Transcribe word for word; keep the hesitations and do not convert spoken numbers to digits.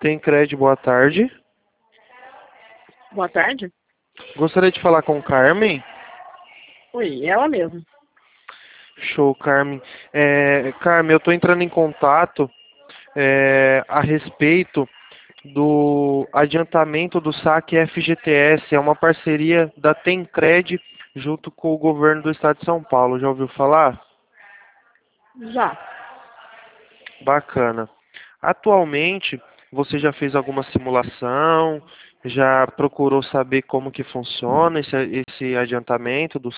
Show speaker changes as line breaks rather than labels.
Tem crédito, boa tarde.
Boa tarde.
Gostaria de falar com Carmen.
Oi, ela mesma.
Show, Carmen. É, Carmen, eu estou entrando em contato é, a respeito do adiantamento do saque F G T S. É uma parceria da Tencred junto com o governo do estado de São Paulo. Já ouviu falar?
Já.
Bacana. Atualmente, você já fez alguma simulação? Já procurou saber como que funciona esse, esse adiantamento do